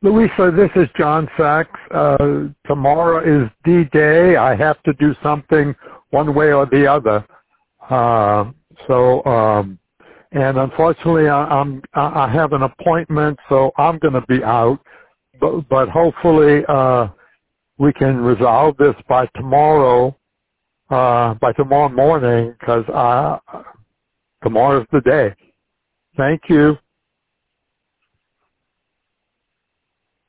Louisa, this is John Sachs. Tomorrow is D-Day. I have to do something one way or the other. And unfortunately, I have an appointment, so I'm going to be out. But hopefully, we can resolve this by tomorrow morning, because tomorrow's the day. Thank you.